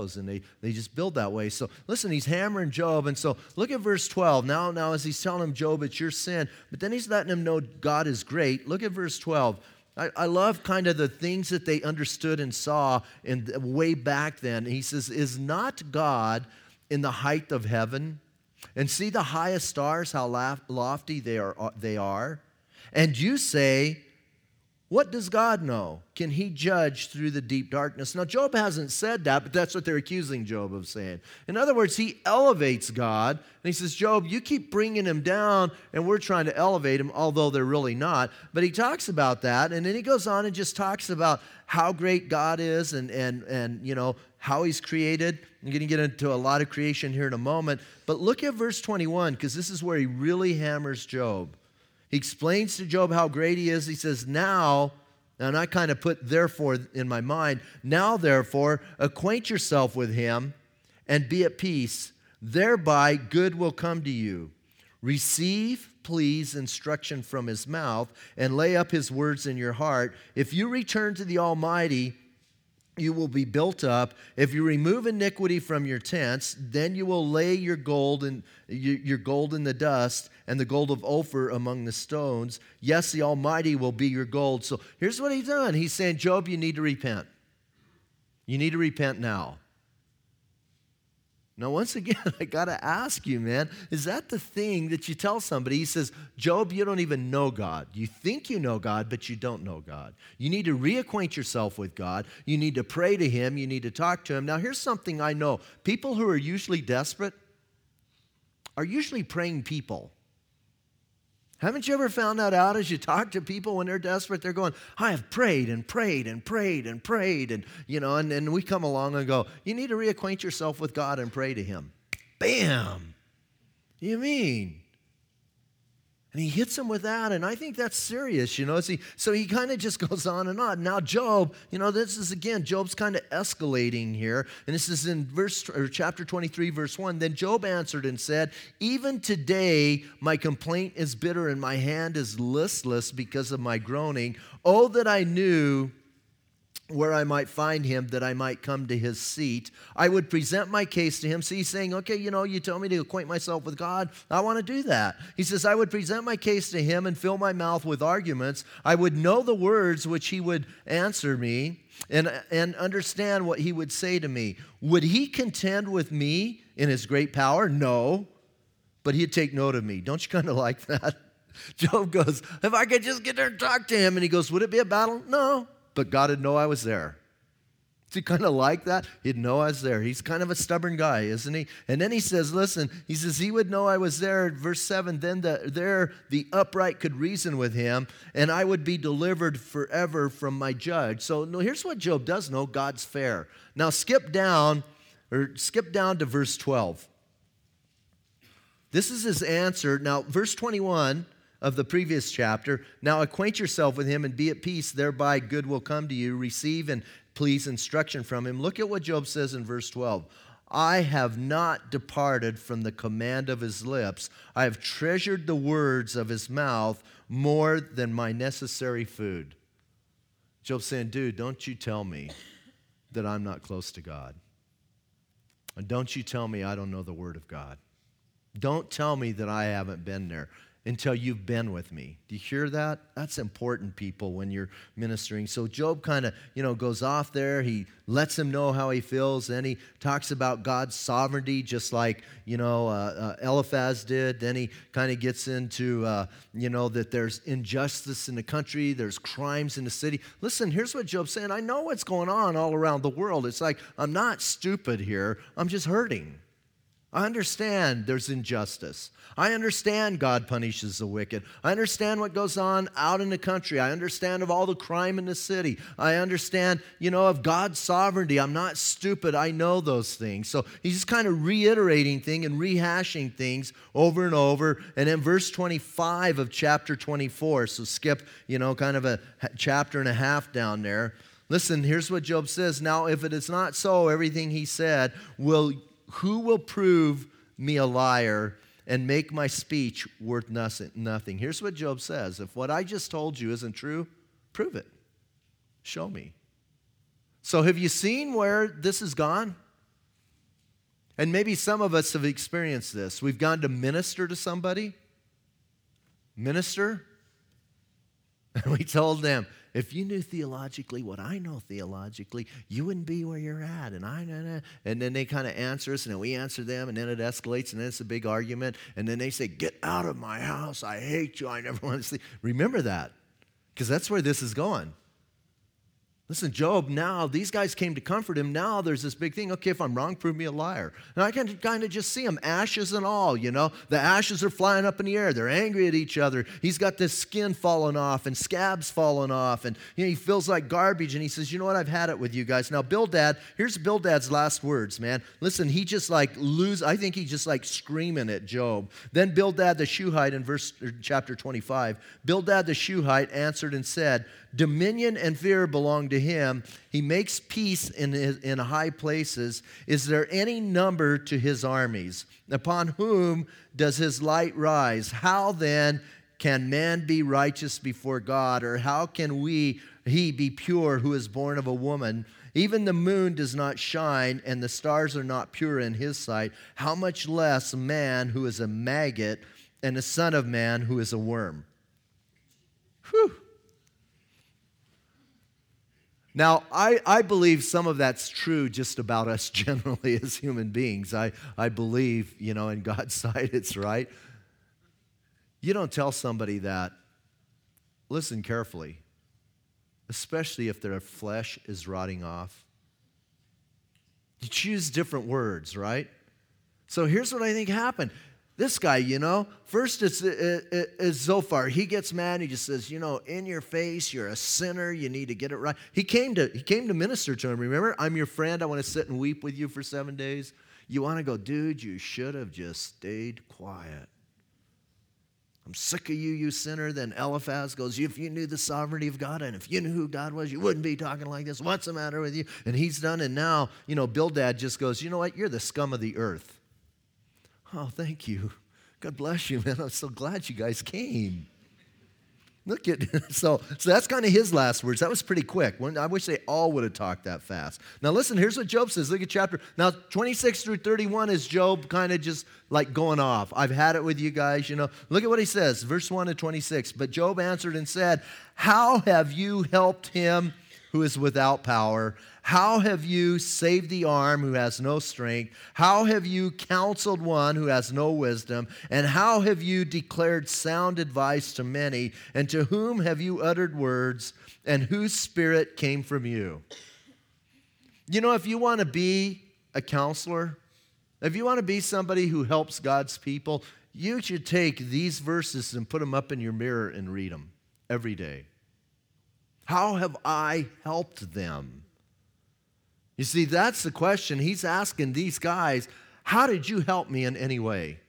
they just build that way. So listen, he's hammering Job. And so look at verse 12. Now as he's telling him, Job, it's your sin. But then he's letting him know God is great. Look at verse 12. I love kind of the things that they understood and saw way back then. He says, is not God in the height of heaven? And see the highest stars, how lofty they are. And you say, what does God know? Can he judge through the deep darkness? Now, Job hasn't said that, but that's what they're accusing Job of saying. In other words, he elevates God, and he says, Job, you keep bringing him down, and we're trying to elevate him, although they're really not. But he talks about that, and then he goes on and just talks about how great God is and you know, how he's created. I'm going to get into a lot of creation here in a moment. But look at verse 21, because this is where he really hammers Job. He explains to Job how great he is. He says, now, and I kind of put therefore in my mind, now therefore, acquaint yourself with him and be at peace. Thereby good will come to you. Receive, please, instruction from his mouth and lay up his words in your heart. If you return to the Almighty, you will be built up. If you remove iniquity from your tents, then you will lay your gold in the dust and the gold of Ophir among the stones. Yes, the Almighty will be your gold. So here's what he's done. He's saying, Job, you need to repent. You need to repent now. Now, once again, I got to ask you, man, is that the thing that you tell somebody? He says, Job, you don't even know God. You think you know God, but you don't know God. You need to reacquaint yourself with God. You need to pray to him. You need to talk to him. Now, here's something I know. People who are usually desperate are usually praying people. Haven't you ever found that out as you talk to people when they're desperate? They're going, I have prayed and prayed and prayed and prayed. And, you know, and we come along and go, you need to reacquaint yourself with God and pray to him. Bam! You mean? And he hits him with that, and I think that's serious, you know. So he kind of just goes on and on. Now Job, you know, this is again, Job's kind of escalating here. And this is in chapter 23, verse 1. Then Job answered and said, even today my complaint is bitter and my hand is listless because of my groaning. Oh, that I knew where I might find him, that I might come to his seat. I would present my case to him. So he's saying, okay, you know, you told me to acquaint myself with God. I want to do that. He says, I would present my case to him and fill my mouth with arguments. I would know the words which he would answer me and understand what he would say to me. Would he contend with me in his great power? No, but he'd take note of me. Don't you kind of like that? Job goes, if I could just get there and talk to him. And he goes, would it be a battle? No. But God would know I was there. Is he kind of like that? He'd know I was there. He's kind of a stubborn guy, isn't he? And then he says, listen, he says, he would know I was there. Verse 7, then the upright could reason with him, and I would be delivered forever from my judge. So no, here's what Job does know. God's fair. Now skip down to verse 12. This is his answer. Now, verse 21 of the previous chapter, now acquaint yourself with him and be at peace, thereby good will come to you. Receive and please instruction from him. Look at what Job says in verse 12. I have not departed from the command of his lips. I have treasured the words of his mouth more than my necessary food. Job's saying, dude, don't you tell me that I'm not close to God. And don't you tell me I don't know the word of God. Don't tell me that I haven't been there until you've been with me. Do you hear that? That's important, people, when you're ministering. So Job kind of, goes off there. He lets him know how he feels. Then he talks about God's sovereignty, just like, Eliphaz did. Then he kind of gets into, that there's injustice in the country. There's crimes in the city. Listen, here's what Job's saying. I know what's going on all around the world. It's like, I'm not stupid here. I'm just hurting. I understand there's injustice. I understand God punishes the wicked. I understand what goes on out in the country. I understand of all the crime in the city. I understand, of God's sovereignty. I'm not stupid. I know those things. So he's just kind of reiterating things and rehashing things over and over. And then verse 25 of chapter 24. So skip, kind of a chapter and a half down there. Listen, here's what Job says. Now, if it is not so, everything he said, who will prove me a liar and make my speech worth nothing? Here's what Job says. If what I just told you isn't true, prove it. Show me. So have you seen where this has gone? And maybe some of us have experienced this. We've gone to minister to somebody, minister, and we told them, if you knew theologically what I know theologically, you wouldn't be where you're at. And then they kind of answer us, and then we answer them, and then it escalates, and then it's a big argument. And then they say, get out of my house. I hate you. I never want to see. Remember that, because that's where this is going. Listen, Job, now, these guys came to comfort him. Now there's this big thing. Okay, if I'm wrong, prove me a liar. And I can kind of just see him, ashes and all, you know. The ashes are flying up in the air. They're angry at each other. He's got this skin falling off and scabs falling off. And he feels like garbage. And he says, you know what, I've had it with you guys. Now, Bildad, here's Bildad's last words, man. Listen, he just I think he's just screaming at Job. Then Bildad the Shuhite in chapter 25, Bildad the Shuhite answered and said, dominion and fear belong to him. He makes peace in high places. Is there any number to his armies? Upon whom does his light rise? How then can man be righteous before God? Or how can he be pure who is born of a woman? Even the moon does not shine, and the stars are not pure in his sight. How much less man who is a maggot, and the son of man who is a worm? Whew. Now, I believe some of that's true just about us generally as human beings. I believe, in God's sight it's right. You don't tell somebody that. Listen carefully, especially if their flesh is rotting off. You choose different words, right? So here's what I think happened. This guy, first it's Zophar. He gets mad. He just says, in your face, you're a sinner. You need to get it right. He came to minister to him. Remember, I'm your friend. I want to sit and weep with you for 7 days. You want to go, dude, you should have just stayed quiet. I'm sick of you, you sinner. Then Eliphaz goes, if you knew the sovereignty of God and if you knew who God was, you wouldn't be talking like this. What's the matter with you? And he's done. And now, Bildad just goes, you know what? You're the scum of the earth. Oh, thank you. God bless you, man. I'm so glad you guys came. Look at so that's kind of his last words. That was pretty quick. I wish they all would have talked that fast. Now listen, here's what Job says. Look at chapter. Now 26 through 31 is Job kind of just going off. I've had it with you guys, Look at what he says, verse 1 to 26. But Job answered and said, how have you helped him who is without power? How have you saved the arm who has no strength? How have you counseled one who has no wisdom? And how have you declared sound advice to many? And to whom have you uttered words? And whose spirit came from you? If you want to be a counselor, if you want to be somebody who helps God's people, you should take these verses and put them up in your mirror and read them every day. How have I helped them? You see, that's the question. He's asking these guys, how did you help me in any way?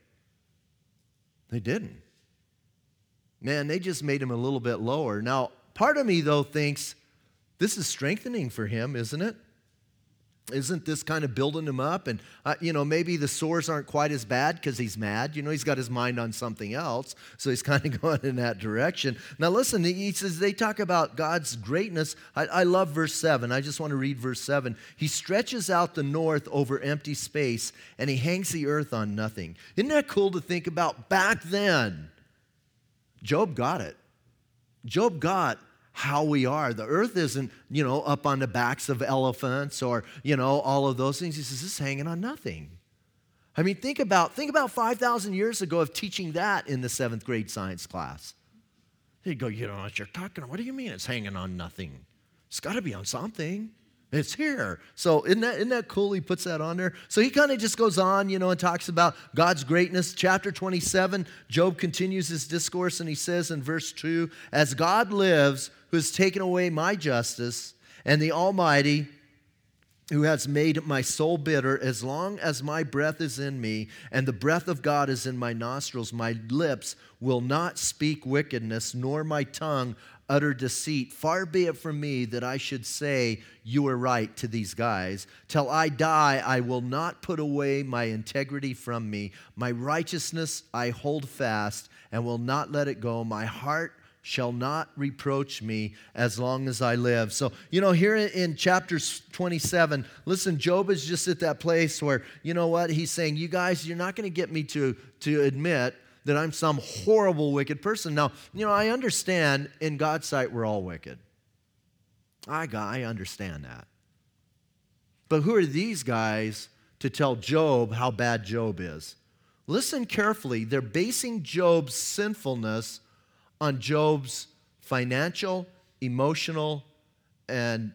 They didn't. Man, they just made him a little bit lower. Now, part of me, though, thinks this is strengthening for him, isn't it? Isn't this kind of building him up? And, maybe the sores aren't quite as bad because he's mad. He's got his mind on something else. So he's kind of going in that direction. Now, listen, he says they talk about God's greatness. I love verse 7. I just want to read verse 7. He stretches out the north over empty space, and he hangs the earth on nothing. Isn't that cool to think about? Back then, Job got it. Job got how we are. The earth isn't, up on the backs of elephants or, all of those things. He says, this is hanging on nothing. I mean, think about 5,000 years ago of teaching that in the 7th grade science class. You go, you don't know what you're talking about. What do you mean it's hanging on nothing? It's got to be on something. It's here. So isn't that cool? He puts that on there. So he kind of just goes on, and talks about God's greatness. Chapter 27, Job continues his discourse, and he says in verse 2, as God lives, who has taken away my justice, and the Almighty, who has made my soul bitter, as long as my breath is in me, and the breath of God is in my nostrils, my lips will not speak wickedness, nor my tongue utter deceit. Far be it from me that I should say you were right to these guys. Till I die, I will not put away my integrity from me. My righteousness I hold fast and will not let it go. My heart shall not reproach me as long as I live. So, here in chapter 27, listen, Job is just at that place where, you know what? He's saying, you guys, you're not going to get me to admit that I'm some horrible, wicked person. Now, I understand in God's sight we're all wicked. I understand that. But who are these guys to tell Job how bad Job is? Listen carefully. They're basing Job's sinfulness on Job's financial, emotional, and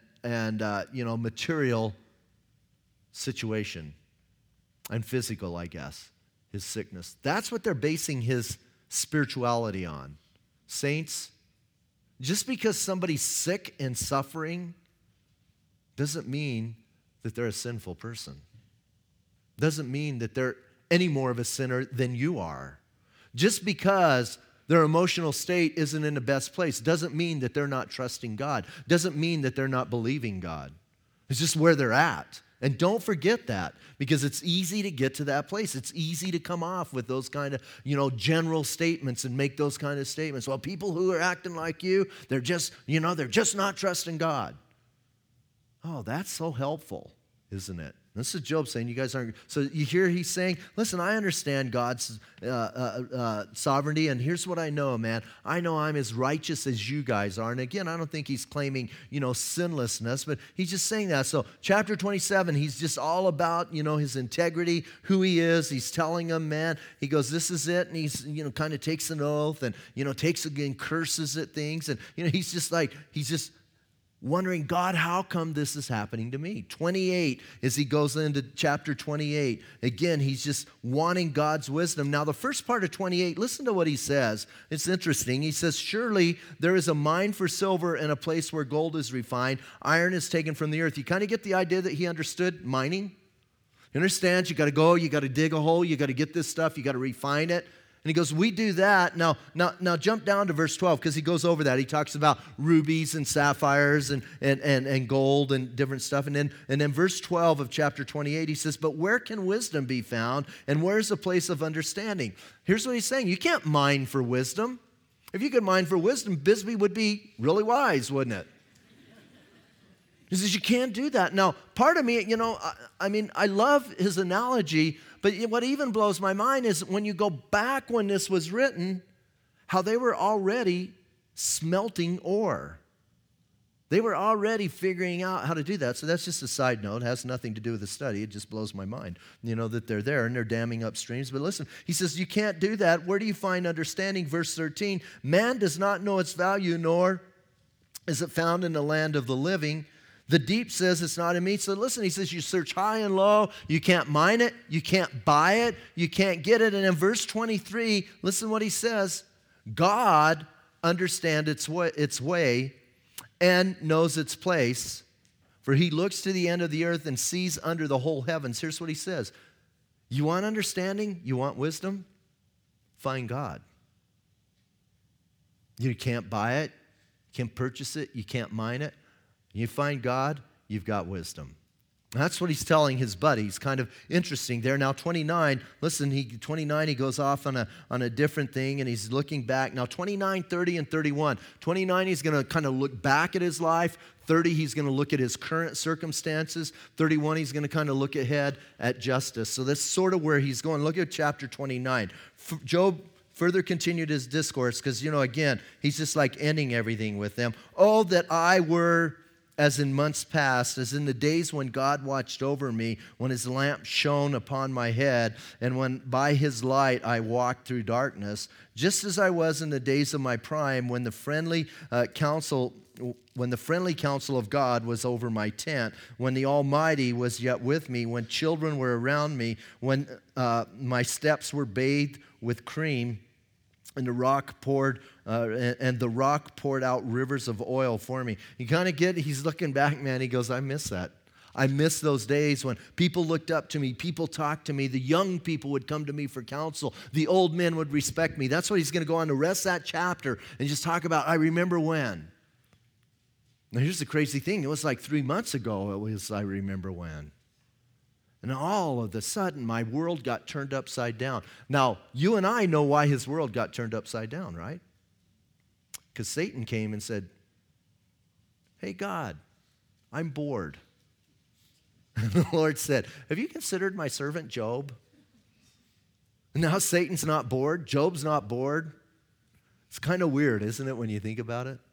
material situation and physical, I guess, his sickness. That's what they're basing his spirituality on. Saints, just because somebody's sick and suffering doesn't mean that they're a sinful person. Doesn't mean that they're any more of a sinner than you are. Just because their emotional state isn't in the best place doesn't mean that they're not trusting God. Doesn't mean that they're not believing God. It's just where they're at. And don't forget that, because it's easy to get to that place. It's easy to come off with those kind of, general statements and make those kind of statements. Well, people who are acting like you, they're just not trusting God. Oh, that's so helpful, isn't it? This is Job saying, you guys aren't. So you hear he's saying, listen, I understand God's sovereignty, and here's what I know, man. I know I'm as righteous as you guys are. And again, I don't think he's claiming, sinlessness, but he's just saying that. So chapter 27, he's just all about, his integrity, who he is. He's telling them, man, he goes, this is it. And he's, kind of takes an oath and, takes again, curses at things. And, he's just wondering, God, how come this is happening to me? 28, as he goes into chapter 28, again, he's just wanting God's wisdom. Now, the first part of 28, listen to what he says. It's interesting. He says, surely there is a mine for silver and a place where gold is refined. Iron is taken from the earth. You kind of get the idea that he understood mining? He understands you got to go, you got to dig a hole, you got to get this stuff, you got to refine it. And he goes, we do that. Now jump down to verse 12, because he goes over that. He talks about rubies and sapphires and gold and different stuff. And then verse 12 of chapter 28, he says, but where can wisdom be found? And where's the place of understanding? Here's what he's saying. You can't mine for wisdom. If you could mine for wisdom, Bisbee would be really wise, wouldn't it? He says, you can't do that. Now, part of me, I love his analogy, but what even blows my mind is when you go back when this was written, how they were already smelting ore. They were already figuring out how to do that. So that's just a side note. It has nothing to do with the study. It just blows my mind, that they're there and they're damming up streams. But listen, he says, you can't do that. Where do you find understanding? Verse 13, man does not know its value, nor is it found in the land of the living. The deep says it's not in me. So listen, he says you search high and low. You can't mine it. You can't buy it. You can't get it. And in verse 23, listen what he says. God understands its way and knows its place. For he looks to the end of the earth and sees under the whole heavens. Here's what he says. You want understanding? You want wisdom? Find God. You can't buy it. You can't purchase it. You can't mine it. You find God, you've got wisdom. That's what he's telling his buddies. Kind of interesting there. Now 29, listen, he goes off on a different thing, and he's looking back. Now 29, 30, and 31. 29, he's going to kind of look back at his life. 30, he's going to look at his current circumstances. 31, he's going to kind of look ahead at justice. So that's sort of where he's going. Look at chapter 29. Job further continued his discourse because, again, he's just like ending everything with them. Oh, that I were as in months past, as in the days when God watched over me, when his lamp shone upon my head, and when by his light I walked through darkness, just as I was in the days of my prime, when the friendly counsel of God was over my tent, when the Almighty was yet with me, when children were around me, when my steps were bathed with cream, and the rock poured out rivers of oil for me. You kind of he's looking back, man. He goes, I miss that. I miss those days when people looked up to me, people talked to me, the young people would come to me for counsel, the old men would respect me. That's what he's going to go on to rest that chapter and just talk about, I remember when. Now here's the crazy thing. It was like 3 months ago it was I remember when. And all of a sudden, my world got turned upside down. Now, you and I know why his world got turned upside down, right? Because Satan came and said, hey, God, I'm bored. And the Lord said, have you considered my servant Job? And now Satan's not bored. Job's not bored. It's kind of weird, isn't it, when you think about it?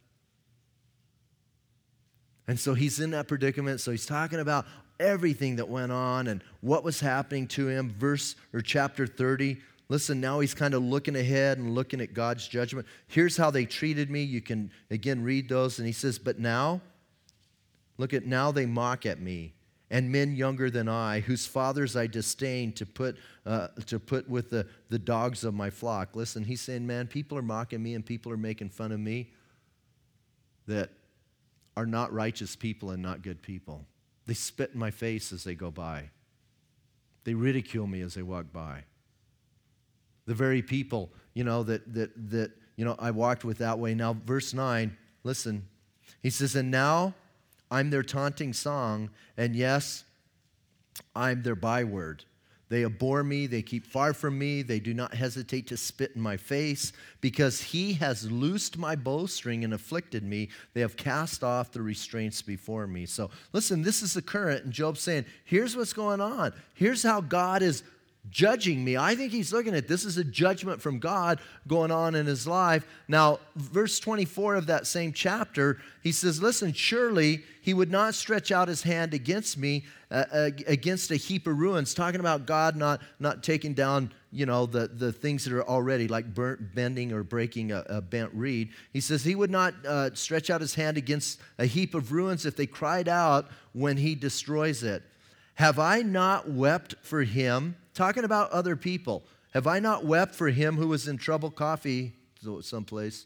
And so he's in that predicament. So he's talking about everything that went on and what was happening to him. Chapter 30. Listen, now he's kind of looking ahead and looking at God's judgment. Here's how they treated me. You can, again, read those. And he says, but now, look at now they mock at me, and men younger than I, whose fathers I disdain to put with the dogs of my flock. Listen, he's saying, man, people are mocking me and people are making fun of me that are not righteous people and not good people. They spit in my face as they go by. They ridicule me as they walk by. The very people, that I walked with that way. Now, verse 9, listen. He says, and now I'm their taunting song, and yes, I'm their byword. They abhor me, they keep far from me, they do not hesitate to spit in my face. Because he has loosed my bowstring and afflicted me, they have cast off the restraints before me. So listen, this is the current, and Job's saying, here's what's going on. Here's how God is judging me. I think he's looking at this as a judgment from God going on in his life. Now, verse 24 of that same chapter, he says, listen, surely he would not stretch out his hand against me, against a heap of ruins, talking about God not taking down, the things that are already like bending or breaking a bent reed. He says he would not stretch out his hand against a heap of ruins if they cried out when he destroys it. Have I not wept for him? Talking about other people. Have I not wept for him who was in trouble? Coffee someplace.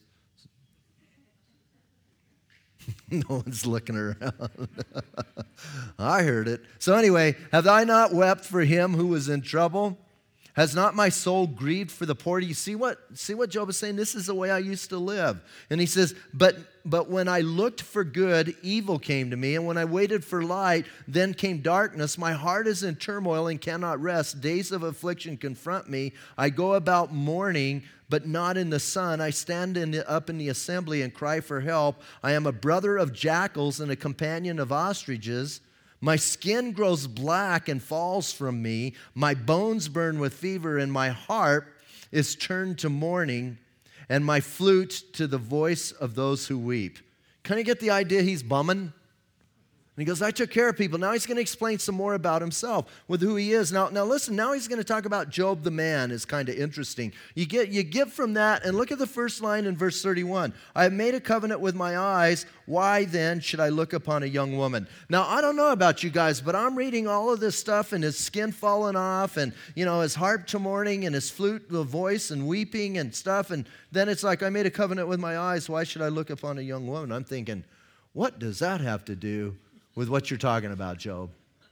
No one's looking around. I heard it. So anyway, have I not wept for him who was in trouble? Has not my soul grieved for the poor? Do you see what Job is saying? This is the way I used to live. And he says, but when I looked for good, evil came to me. And when I waited for light, then came darkness. My heart is in turmoil and cannot rest. Days of affliction confront me. I go about mourning, but not in the sun. I stand up in the assembly and cry for help. I am a brother of jackals and a companion of ostriches. My skin grows black and falls from me. My bones burn with fever, and my harp is turned to mourning, and my flute to the voice of those who weep. Kind of get the idea he's bumming? And he goes, I took care of people. Now he's going to explain some more about himself with who he is. Now listen, now he's going to talk about Job the man. Is kind of interesting. You get from that, and look at the first line in verse 31. I have made a covenant with my eyes. Why then should I look upon a young woman? Now, I don't know about you guys, but I'm reading all of this stuff, and his skin falling off, and, his harp to mourning, and his flute, the voice, and weeping and stuff. And then it's like, I made a covenant with my eyes. Why should I look upon a young woman? I'm thinking, what does that have to do with what you're talking about, Job?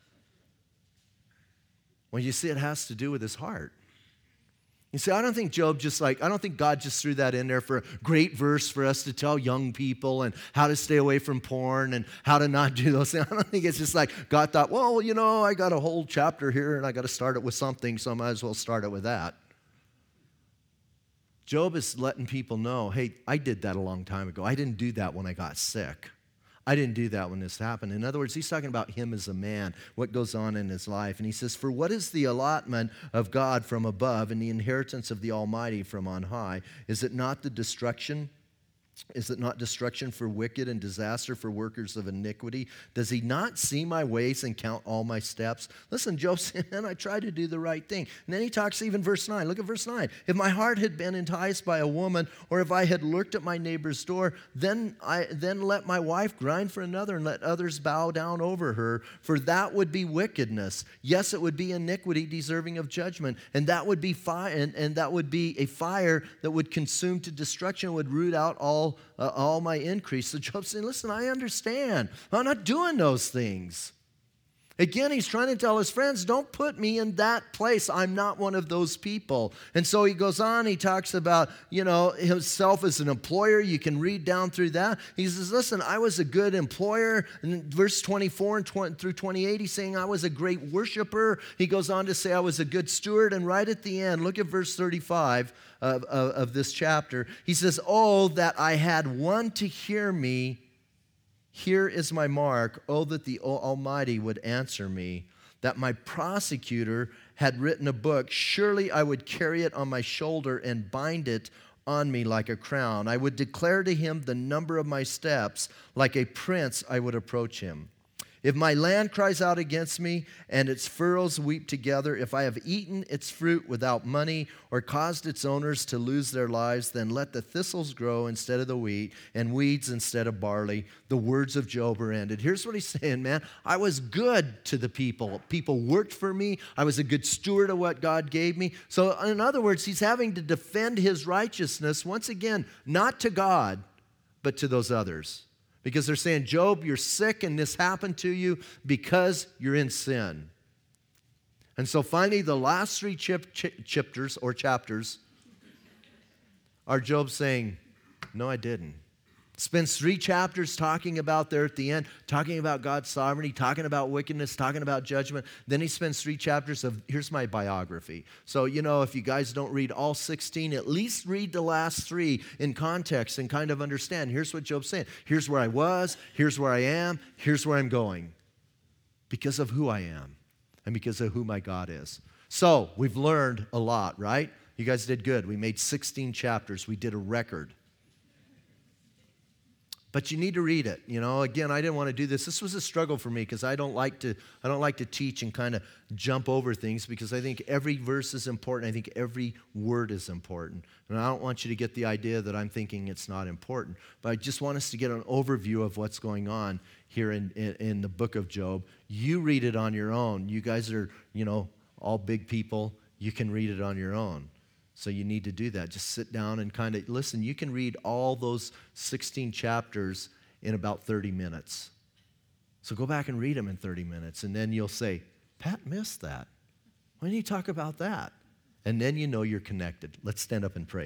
Well, you see, it has to do with his heart. You see, I don't think God just threw that in there for a great verse for us to tell young people and how to stay away from porn and how to not do those things. I don't think it's just like God thought, well, I got a whole chapter here and I got to start it with something, so I might as well start it with that. Job is letting people know, hey, I did that a long time ago. I didn't do that when I got sick. I didn't do that when this happened. In other words, he's talking about him as a man, what goes on in his life. And he says, for what is the allotment of God from above and the inheritance of the Almighty from on high? Is it not the destruction? Is it not destruction for wicked and disaster for workers of iniquity? Does he not see my ways and count all my steps? Listen, Job said, man, I try to do the right thing. And then he talks even verse 9. Look at verse 9. If my heart had been enticed by a woman, or if I had lurked at my neighbor's door, then let my wife grind for another and let others bow down over her, for that would be wickedness. Yes, it would be iniquity deserving of judgment, and that would be fire, and that would be a fire that would consume to destruction, would root out all my increase. So Job's saying, listen, I understand. I'm not doing those things. Again, he's trying to tell his friends, don't put me in that place. I'm not one of those people. And so he goes on, he talks about, himself as an employer. You can read down through that. He says, listen, I was a good employer. And in verse 24 and through 28, he's saying I was a great worshiper. He goes on to say I was a good steward. And right at the end, look at verse 35 of this chapter. He says, oh, that I had one to hear me. Here is my mark. Oh, that the Almighty would answer me, that my prosecutor had written a book. Surely I would carry it on my shoulder and bind it on me like a crown. I would declare to him the number of my steps. Like a prince, I would approach him. If my land cries out against me and its furrows weep together, if I have eaten its fruit without money or caused its owners to lose their lives, then let the thistles grow instead of the wheat and weeds instead of barley. The words of Job are ended. Here's what he's saying, man. I was good to the people. People worked for me. I was a good steward of what God gave me. So in other words, he's having to defend his righteousness, once again, not to God, but to those others. Because they're saying, Job, you're sick and this happened to you because you're in sin. And so finally, the last three chapters are Job saying, no, I didn't. Spends 3 chapters talking about there at the end, talking about God's sovereignty, talking about wickedness, talking about judgment. Then he spends 3 chapters of, here's my biography. So, if you guys don't read all 16, at least read the last 3 in context and kind of understand. Here's what Job's saying. Here's where I was. Here's where I am. Here's where I'm going. Because of who I am and because of who my God is. So, we've learned a lot, right? You guys did good. We made 16 chapters. We did a record. But you need to read it. Again, I didn't want to do this. This was a struggle for me because I don't like to teach and kind of jump over things because I think every verse is important. I think every word is important. And I don't want you to get the idea that I'm thinking it's not important. But I just want us to get an overview of what's going on here in the book of Job. You read it on your own. You guys are, all big people. You can read it on your own. So you need to do that. Just sit down and kind of listen. You can read all those 16 chapters in about 30 minutes. So go back and read them in 30 minutes. And then you'll say, Pat missed that. Why didn't you talk about that? And then you know you're connected. Let's stand up and pray.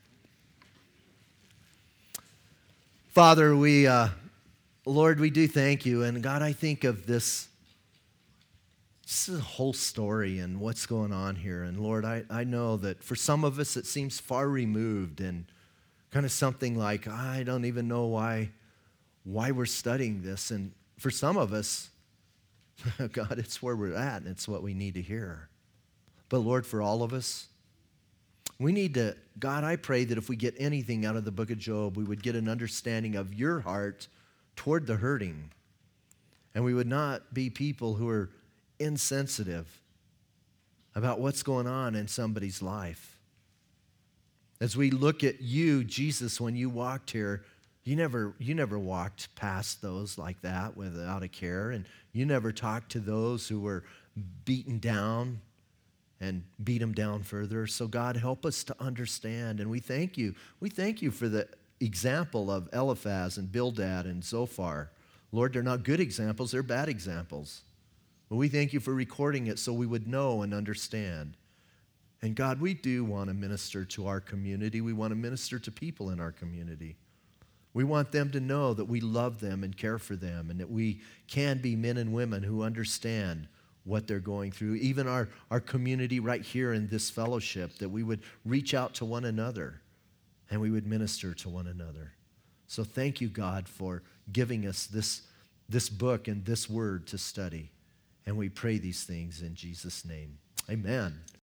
Father, Lord, we do thank you. And God, I think of this is a whole story and what's going on here. And Lord, I know that for some of us it seems far removed and kind of something like, I don't even know why we're studying this. And for some of us, God, it's where we're at and it's what we need to hear. But Lord, for all of us, we need to, God, I pray that if we get anything out of the book of Job, we would get an understanding of your heart toward the hurting. And we would not be people who are insensitive about what's going on in somebody's life. As we look at you, Jesus, when you walked here, you never walked past those like that without a care, and you never talked to those who were beaten down and beat them down further. So God, help us to understand, and we thank you. We thank you for the example of Eliphaz and Bildad and Zophar. Lord, they're not good examples, they're bad examples. But we thank you for recording it so we would know and understand. And God, we do want to minister to our community. We want to minister to people in our community. We want them to know that we love them and care for them and that we can be men and women who understand what they're going through. Even our community right here in this fellowship, that we would reach out to one another and we would minister to one another. So thank you, God, for giving us this book and this word to study. And we pray these things in Jesus' name. Amen.